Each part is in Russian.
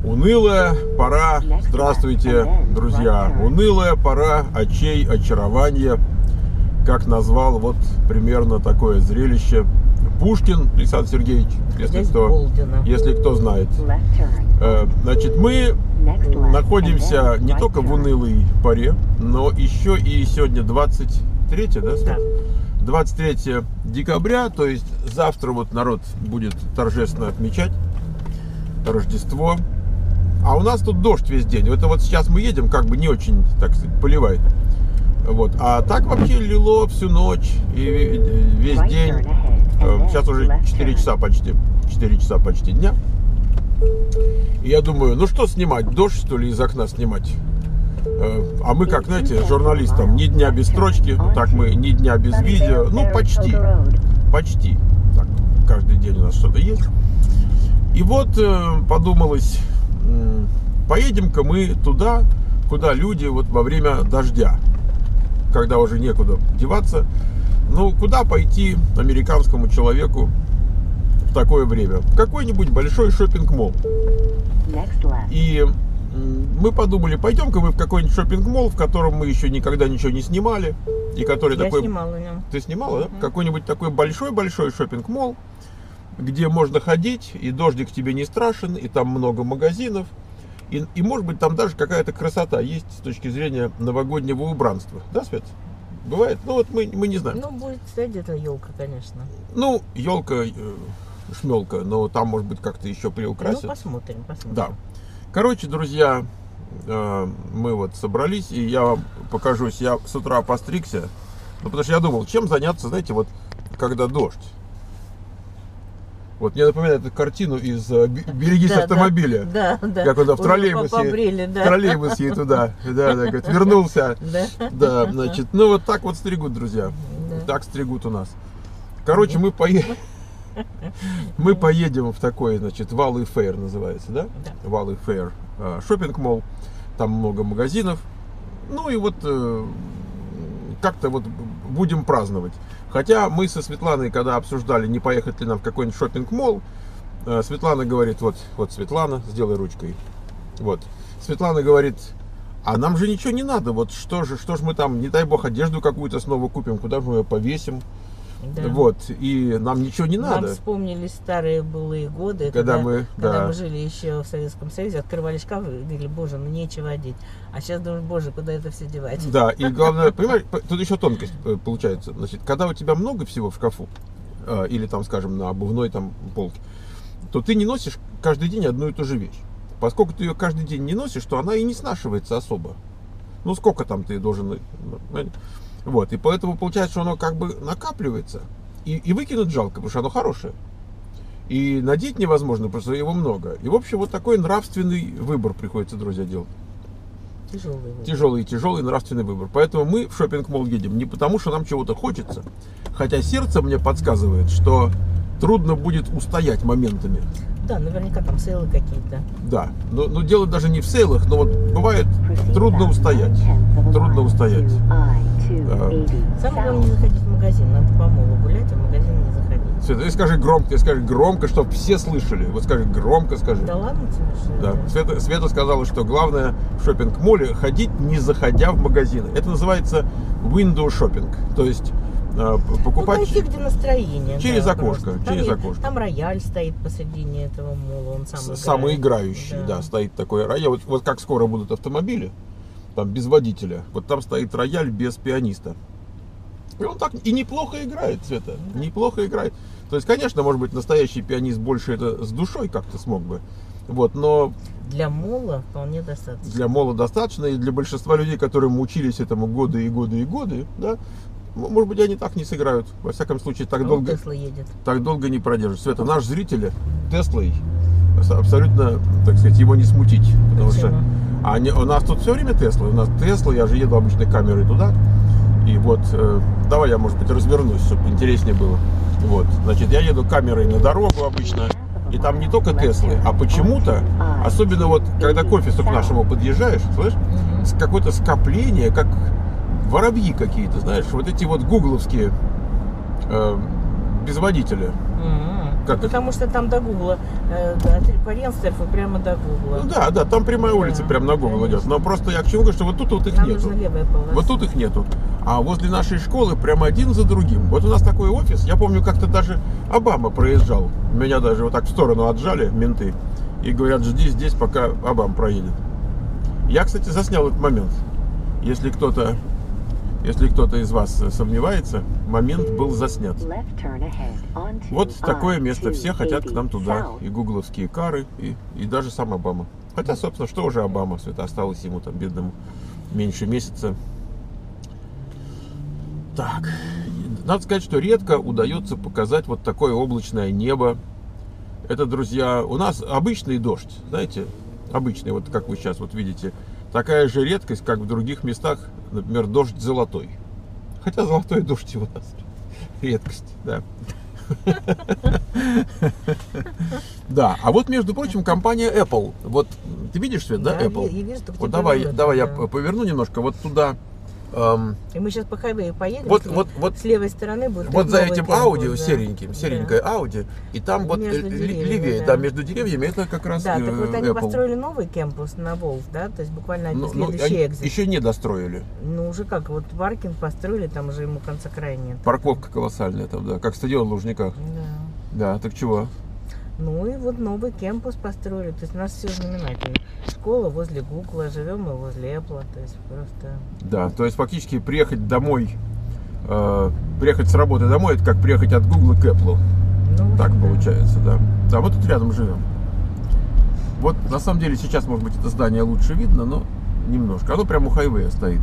Унылая пора, здравствуйте, друзья, унылая пора очей очарования, как назвал вот примерно такое зрелище Пушкин Александр Сергеевич, если кто знает. Значит, мы находимся не только в унылой паре, но еще и сегодня 23, да? 23 декабря, то есть завтра вот народ будет торжественно отмечать Рождество. А у нас тут дождь весь день. Это вот сейчас мы едем, как бы не очень, так сказать, поливает. Вот. А так вообще лило всю ночь и весь день. Сейчас уже 4 часа почти дня. И я думаю, ну что снимать, дождь что ли из окна снимать? А мы, как, знаете, журналистам, ни дня без строчки, так мы ни дня без видео. Ну, почти. Так, каждый день у нас что-то есть. И вот подумалось, поедем-ка мы туда, куда люди вот во время дождя, когда уже некуда деваться. Ну, куда пойти американскому человеку в такое время? В какой-нибудь большой шоппинг-молл. И мы подумали, пойдем-ка мы в какой-нибудь шоппинг-молл, в котором мы еще никогда ничего не снимали. И который Я такой... снимала в нем. Ты снимала, да? Какой-нибудь такой большой-большой шоппинг-молл, где можно ходить, и дождик тебе не страшен, и там много магазинов. И может быть, там даже какая-то красота есть с точки зрения новогоднего убранства. Да, Свет? Бывает? Ну вот мы не знаем. Ну, будет стоять где-то елка, конечно. Ну, елка, шмелка, но там, может быть, как-то еще приукрасят. Ну, посмотрим. Да. Короче, друзья, мы вот собрались, и я вам покажусь. Я с утра постригся, ну, потому что я думал, чем заняться, знаете, вот когда дождь. Вот мне напоминает эту картину из «Берегись автомобиля». Да. Как он в троллейбус ей туда. Да, говорит, вернулся. Да, значит, ну вот так вот стригут, друзья. Так стригут у нас. Короче, мы поедем в такой, значит, Valley Fair называется, да? Valley Fair шоппинг-молл. Там много магазинов. Ну и вот как-то вот будем праздновать. Хотя мы со Светланой, когда обсуждали, не поехать ли нам в какой-нибудь шоппинг-молл, Светлана говорит, вот Светлана, сделай ручкой. Вот. Светлана говорит, а нам же ничего не надо, вот что ж мы там, не дай бог, одежду какую-то снова купим, куда же мы ее повесим. Да. Вот, и нам ничего не надо. Нам вспомнились старые былые годы, когда мы жили еще в Советском Союзе, открывали шкаф и говорили, боже, ну нечего одеть. А сейчас думаешь, боже, куда это все девать? Да, и главное, понимаешь, тут еще тонкость получается. Значит, когда у тебя много всего в шкафу, или там, скажем, на обувной там полке, то ты не носишь каждый день одну и ту же вещь. Поскольку ты ее каждый день не носишь, то она и не снашивается особо. Ну, сколько там ты должен... Вот, и поэтому получается, что оно как бы накапливается. И выкинуть жалко, потому что оно хорошее. И надеть невозможно, потому что его много. И, в общем, вот такой нравственный выбор приходится, друзья, делать. Тяжелый нравственный выбор. Поэтому мы в шоппинг-молл едем не потому, что нам чего-то хочется. Хотя сердце мне подсказывает, что трудно будет устоять моментами. Да, наверняка там сейлы какие-то. Да, но дело даже не в сейлах, но вот бывает трудно устоять. Самое главное не заходить в магазин, надо по молу гулять, а в магазин не заходить. Света, ты скажи громко, чтобы все слышали. Вот скажи громко, скажи. Да ладно тебе, да. Света сказала, что главное в шоппинг-молле ходить, не заходя в магазины. Это называется window shopping, то есть покупать где настроение, через окошко. Там рояль стоит посредине этого молла, он самый играющий, да, стоит такой рояль. Вот как скоро будут автомобили, там без водителя, вот там стоит рояль без пианиста. И он так и неплохо играет, Света, неплохо играет. То есть, конечно, может быть, настоящий пианист больше это с душой как-то смог бы. Вот, но для молла вполне достаточно. Для молла достаточно, и для большинства людей, которые учились этому годы, да, может быть, они так не сыграют. Во всяком случае, так долго не продержат. Света, наш зритель Теслой абсолютно, так сказать, его не смутить. Потому что у нас тут все время Тесла. У нас Тесла, я же еду обычной камерой туда. И вот, давай я, может быть, развернусь, чтобы интереснее было. Вот, значит, я еду камерой на дорогу обычно. И там не только Теслы, а почему-то, особенно вот, когда к офису к нашему подъезжаешь, слышишь, какое-то скопление, как воробьи какие-то, знаешь, вот эти вот гугловские без водителя. Как потому что там до Гугла, по Ренстерфу прямо до Гугла. Ну да, там прямая улица, прямо на Гугл идет. Но просто я к чему говорю, что вот тут вот их нету. Вот тут их нету. А возле нашей школы прямо один за другим. Вот у нас такой офис, я помню, как-то даже Обама проезжал. Меня даже вот так в сторону отжали менты. И говорят, жди здесь, пока Обама проедет. Я, кстати, заснял этот момент. Если кто-то из вас сомневается, момент был заснят. Вот такое место. Все хотят к нам туда. И гугловские кары, и даже сам Обама. Хотя, собственно, что уже Обама? Все это осталось ему там, бедному, меньше месяца. Так. Надо сказать, что редко удается показать вот такое облачное небо. Это, друзья, у нас обычный дождь, знаете, обычный, вот как вы сейчас вот видите. Такая же редкость, как в других местах, например, дождь золотой. Хотя золотой дождь у нас редкость, да. Да, а вот, между прочим, компания Apple. Вот ты видишь, Свет, да, Apple? Вот давай я поверну немножко вот туда. И мы сейчас по хайвею поедем, вот с левой стороны будет. Вот за этим Audi, серенькое Audi, и там вот левее, да, между деревьями, это как раз Да, так вот они Apple. Построили новый кампус на Волф, да, то есть буквально следующий экзит. Еще не достроили. Ну, уже как, вот паркинг построили, там уже ему конца края нет. Парковка колоссальная там, да, как стадион в Лужниках. Да, так чего? Ну и вот новый кампус построили, то есть у нас все знаменательно. Школа возле Гугла, живем мы возле Apple, то есть просто... Да, то есть фактически приехать домой, приехать с работы домой, это как приехать от Гугла к Apple. Ну, так получается, да. Да, мы тут рядом живем. Вот на самом деле сейчас, может быть, это здание лучше видно, но немножко. Оно прямо у хайвея стоит.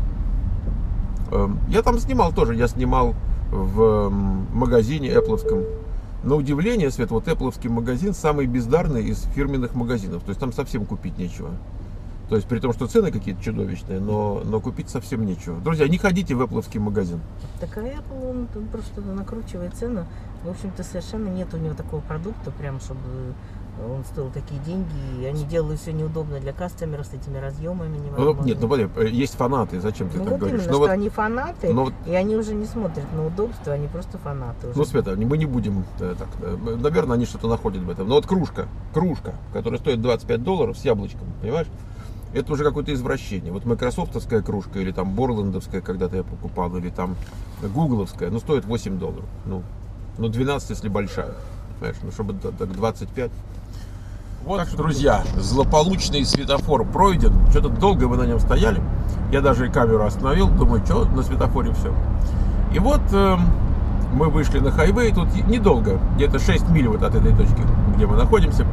Я там снимал тоже, я снимал в магазине Apple'овском. На удивление, Свет, вот Apple'овский магазин самый бездарный из фирменных магазинов. То есть там совсем купить нечего. То есть при том, что цены какие-то чудовищные, но купить совсем нечего. Друзья, не ходите в Apple'овский магазин. Так а Apple, он просто накручивает цену. В общем-то, совершенно нет у него такого продукта, прям, чтобы он стоил такие деньги. И они делают все неудобно для кастомеров с этими разъемами. Нет, подожди, есть фанаты, зачем ты так вот говоришь? Именно, что они фанаты, и они уже не смотрят на удобство, они просто фанаты. Уже. Ну, Света, мы не будем так. Наверное, они что-то находят в этом. Но вот кружка, которая стоит $25 с яблочком, понимаешь? Это уже какое-то извращение. Вот майкрософтовская кружка, или там борландовская, когда-то я покупал, или там гугловская, ну, стоит $8. Ну, 12, если большая. Понимаешь, ну, чтобы так 25. Вот, так, друзья, злополучный светофор пройден. Что-то долго мы на нем стояли. Я даже и камеру остановил. Думаю, что на светофоре все. И вот мы вышли на хайвей. Тут недолго, где-то 6 миль вот от этой точки, где мы находимся.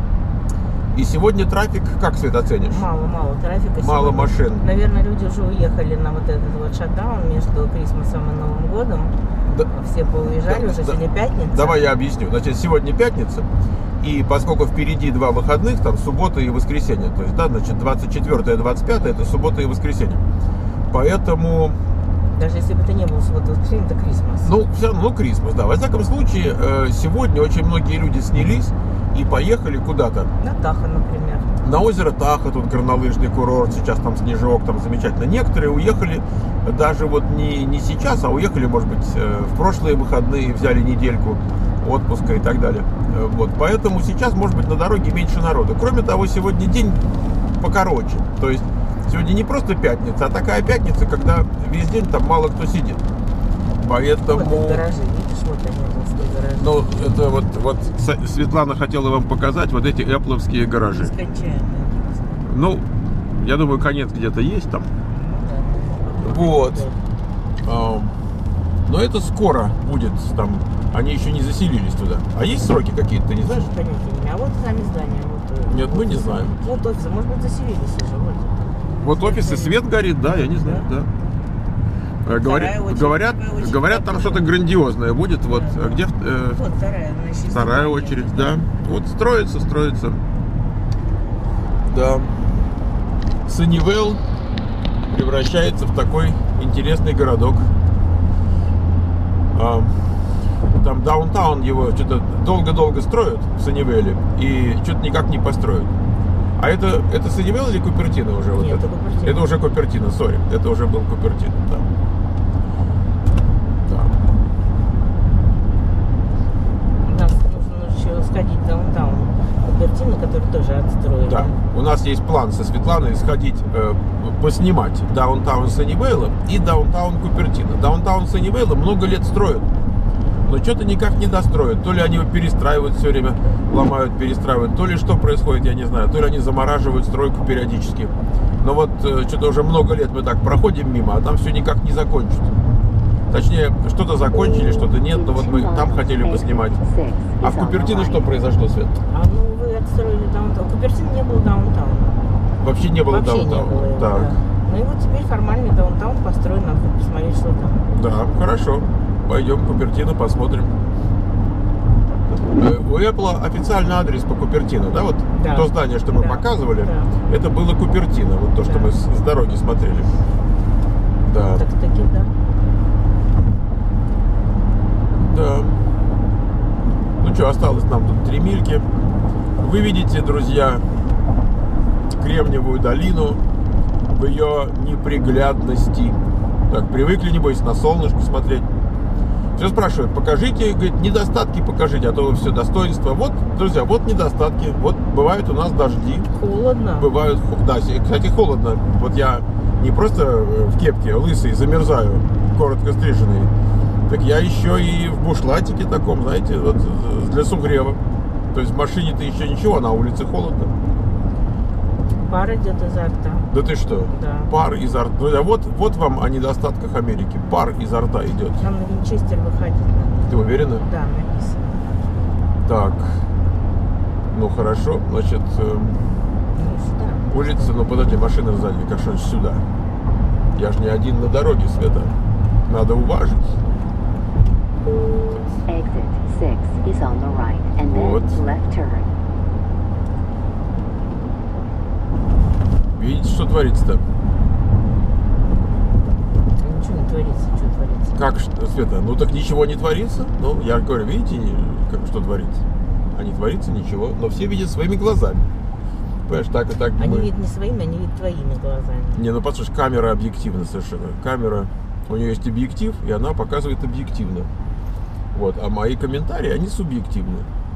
И сегодня трафик, как, Свет, оценишь? Мало трафика. Мало машин. Наверное, люди уже уехали на вот этот вот шатдаун между Крисмасом и Новым годом. Да. Все поуезжали, уже сегодня пятница. Давай я объясню. Значит, сегодня пятница. И поскольку впереди 2 выходных, там суббота и воскресенье. То есть, да, значит, 24 и 25 это суббота и воскресенье. Поэтому... Даже если бы это не было суббота и воскресенье, это Крисмас. Ну, все равно Крисмас, да. Во всяком случае, сегодня очень многие люди снялись и поехали куда-то. На Тахо, например. На озеро Тахо, тут горнолыжный курорт, сейчас там снежок, там замечательно. Некоторые уехали даже вот не сейчас, а уехали, может быть, в прошлые выходные, взяли недельку отпуска и так далее. Вот, поэтому сейчас, может быть, на дороге меньше народу. Кроме того, сегодня день покороче. То есть сегодня не просто пятница, а такая пятница, когда весь день там мало кто сидит. Поэтому... Вот гаражи, видишь, вот они, гаражи. Ну, это вот Светлана хотела вам показать вот эти Apple'овские гаражи. Нескончаемые. Ну, я думаю, конец где-то есть там. Вот. Но это скоро будет там. Они еще не заселились туда. А есть сроки какие-то, ты не знаешь? Понятия не имею. А вот сами здания. Вот, нет, мы не знаем. Вот офисы, может быть, заселились уже. Вот офисы, свет горит, да, я не знаю, да. Говорят, там что-то грандиозное будет. Вот, где вот вторая очередь, да. Вот строится. Да. Саннивелл превращается в такой интересный городок. Там даунтаун его что-то долго-долго строят в Саннивелле и что-то никак не построят. А это Саннивелл или Купертино уже? Нет, вот это уже Купертино, сори. Это уже был Купертино, да. тоже отстроили. Да, у нас есть план со Светланой сходить, поснимать даунтаун Саннивейла и даунтаун Купертино. Даунтаун Саннивейла много лет строят, но что-то никак не достроят. То ли они его перестраивают все время, ломают, перестраивают, то ли что происходит, я не знаю. То ли они замораживают стройку периодически. Но вот что-то уже много лет мы так проходим мимо, а там все никак не закончат. Точнее, что-то закончили, что-то нет, но вот мы там хотели поснимать. А в Купертино что произошло, Свет? Ну вы отстроили даунтаун. В Купертино не было даунтауна. Вообще не было Вообще даунтауна. не было его, Так. да. Ну и вот теперь формальный даунтаун построен, надо посмотреть, что там. Да, хорошо. Пойдем в Купертино, посмотрим. У Apple официальный адрес по Купертино, да? Вот Да. то здание, что мы Да. показывали, Да. это было Купертино, вот то, что Да. мы с дороги смотрели. Да. Так-таки, да. Да. Ну что, осталось нам тут 3 мильки. Вы видите, друзья, Кремниевую долину в ее неприглядности. Так, привыкли, небось, на солнышко смотреть. Все спрашивают, покажите, говорит, недостатки покажите, а то вы все достоинства. Вот, друзья, вот недостатки. Вот бывают у нас дожди. Холодно. Бывают, да, кстати, холодно. Вот я не просто в кепке лысый замерзаю, коротко стриженный, так я еще и в бушлатике таком, знаете, вот для сугрева. То есть в машине-то еще ничего, а на улице холодно. Пар идет изо рта. Да ты что? Да. Пар изо рта. Друзья, вот вам о недостатках Америки. Пар изо рта идет. Нам на Винчестер выходить надо. Ты уверена? Да, написано. Так. Ну хорошо, значит, Ну, сюда. улица, ну подожди, машина сзади, как что сюда. Я ж не один на дороге, Света. Надо уважить. Exit 6 is on the right and then Вот. left turn. Видите, что творится-то? Ничего не творится, что творится. Как, Света? Ну так ничего не творится. Ну, я говорю, видите, что творится? А не творится ничего, но все видят своими глазами. Понимаешь, так и так Они мы... видят не своими, они видят твоими глазами. Не, ну послушай, камера объективна совершенно. Камера, у нее есть объектив, и она показывает объективно. Вот, а мои комментарии, они субъективны.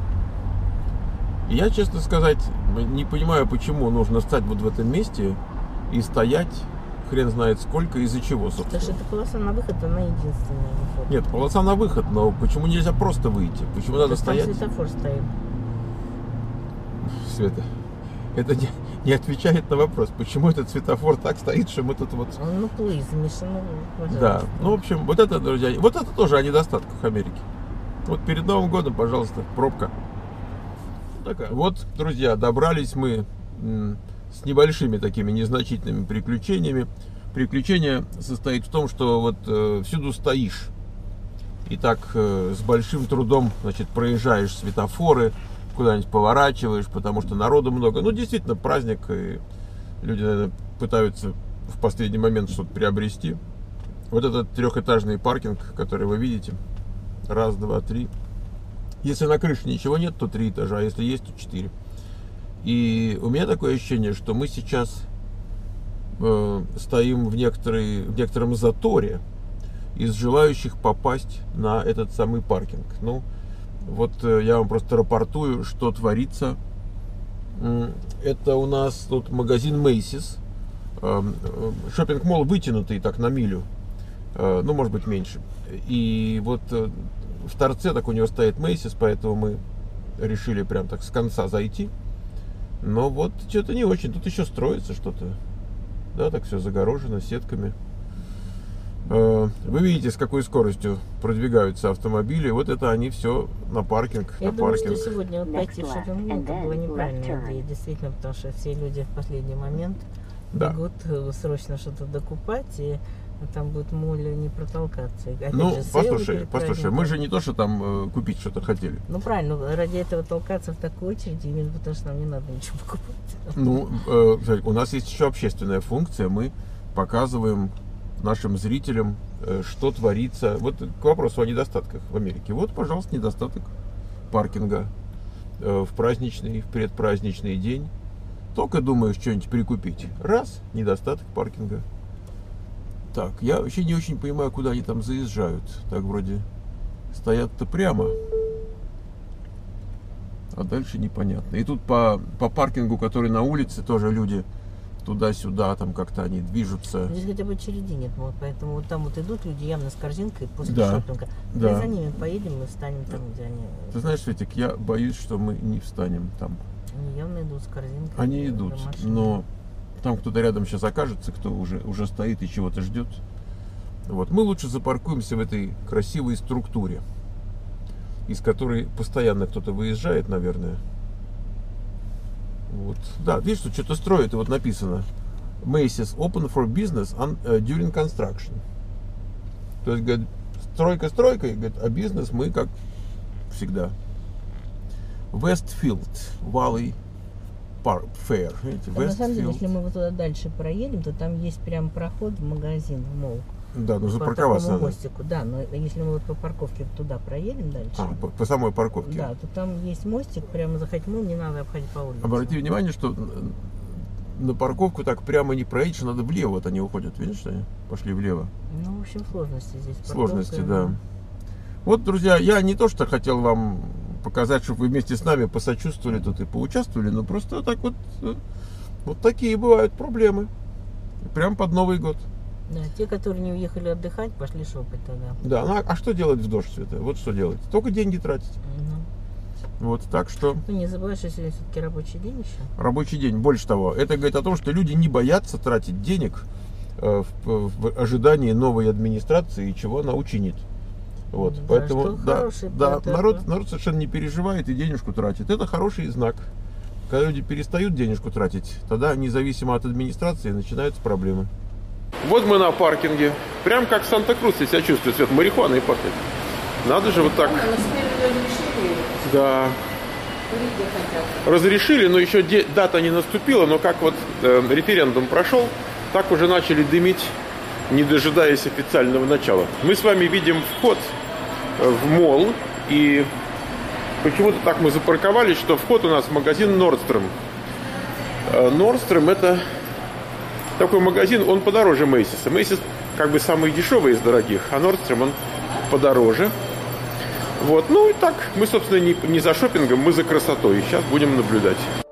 И я, честно сказать, не понимаю, почему нужно стать вот в этом месте и стоять хрен знает сколько, из-за чего, Потому собственно. что эта полоса на выход, она единственная выход. Нет, полоса на выход, но почему нельзя просто выйти? Почему надо Там стоять? светофор стоит. Света, это не отвечает на вопрос, почему этот светофор так стоит, что мы тут вот... Ну, плиз, Миша, ну, пожалуйста. Да, ну, в общем, вот это, друзья, вот это тоже о недостатках Америки. Вот перед Новым годом, пожалуйста, пробка. Такая. Вот, друзья, добрались мы с небольшими такими незначительными приключениями. Приключение состоит в том, что вот всюду стоишь. И так с большим трудом, значит, проезжаешь светофоры, куда-нибудь поворачиваешь, потому что народу много. Ну, действительно, праздник, и люди, наверное, пытаются в последний момент что-то приобрести. Вот этот трехэтажный паркинг, который вы видите. Раз, два, три. Если на крыше ничего нет, то 3 этажа, а если есть, то 4. И у меня такое ощущение, что мы сейчас стоим в некотором заторе из желающих попасть на этот самый паркинг. Ну, вот я вам просто рапортую, что творится. Это у нас тут магазин Macy's. Шоппинг-молл вытянутый так на милю. Ну, может быть, меньше. И вот в торце так у него стоит Macy's, поэтому мы решили прям так с конца зайти. Но вот что-то не очень. Тут еще строится что-то. Да, так все загорожено сетками. Вы видите, с какой скоростью продвигаются автомобили. Вот это они все на паркинг. Я на думаю, паркинг. что сегодня вот пойти в шоппинг-молл это была неправильная идея, действительно, потому что все люди в последний момент Да. бегут срочно что-то докупать, и там будет моль не протолкаться. И опять Ну, же, сейлы послушай, перед мы праздником. же не то, что там купить что-то хотели. Ну правильно, ради этого толкаться в такой очереди, именно потому что нам не надо ничего покупать. Ну, у нас есть еще общественная функция. Мы показываем нашим зрителям, что творится. Вот к вопросу о недостатках в Америке. Вот, пожалуйста, недостаток паркинга в праздничный, в предпраздничный день. Только думаешь что-нибудь прикупить. Раз, недостаток паркинга. Так, я вообще не очень понимаю, куда они там заезжают. Так вроде стоят-то прямо. а дальше непонятно. И тут по паркингу, который на улице, тоже люди туда-сюда, там как-то они движутся. Здесь хотя бы очереди нет, вот, поэтому вот там вот идут люди явно с корзинкой после Да, шопинга. да. Мы за ними поедем и встанем там, где они. Ты знаешь, Светик, я боюсь, что мы не встанем там. Они явно идут с корзинкой. Они за идут, машиной. но там кто-то рядом сейчас окажется, кто уже стоит и чего-то ждет. Вот. Мы лучше запаркуемся в этой красивой структуре, из которой постоянно кто-то выезжает, наверное. Вот. Да, видишь, что что-то строят, и вот написано Macy's open for business during construction. То есть, говорит, стройка, и, говорит, а бизнес мы как всегда. Westfield Valley Park Fair. Видите, А на самом деле, Westfield. если мы вот туда дальше проедем, то там есть прям проход в магазин, в молл. Да, нужно По парковаться такому надо. мостику. Да, но если мы вот по парковке туда проедем дальше, По самой парковке. да, то там есть мостик, прямо заходить, ну, не надо обходить по улице. Обрати внимание, что на парковку так прямо не проедешь, надо влево, вот они уходят, видишь, что они пошли влево. Ну, в общем, сложности здесь. Сложности, Парковка, да. Вот, друзья, я не то, что хотел вам показать, чтобы вы вместе с нами посочувствовали тут и поучаствовали, но просто так вот такие бывают проблемы. Прям под Новый год. Да, те, которые не уехали отдыхать, пошли шопать тогда. Да, ну а что делать в дождь, Света? Вот что делать? Только деньги тратить. Вот, так что Ну, не забывай, что сегодня все-таки рабочий день еще. рабочий день. Больше того, это говорит о том, что люди не боятся тратить денег в ожидании новой администрации и чего она учинит. Вот, Да, поэтому что хороший да, повод, народ совершенно не переживает и денежку тратит. Это хороший знак. Когда люди перестают денежку тратить, тогда независимо от администрации начинаются проблемы. Вот мы на паркинге. Прям как Санта-Крус я себя чувствую. Свет, марихуаной пахнет. Надо же вот так. Да. Разрешили, но еще дата не наступила. Но как вот референдум прошел, так уже начали дымить, не дожидаясь официального начала. Мы с вами видим вход в молл. И почему-то так мы запарковались, что вход у нас в магазин Nordstrom. Nordstrom это такой магазин, он подороже Macy's. Macy's как бы самый дешевый из дорогих, а Nordstrom он подороже. Вот, ну и так, мы, собственно, не за шопингом, мы за красотой. И сейчас будем наблюдать.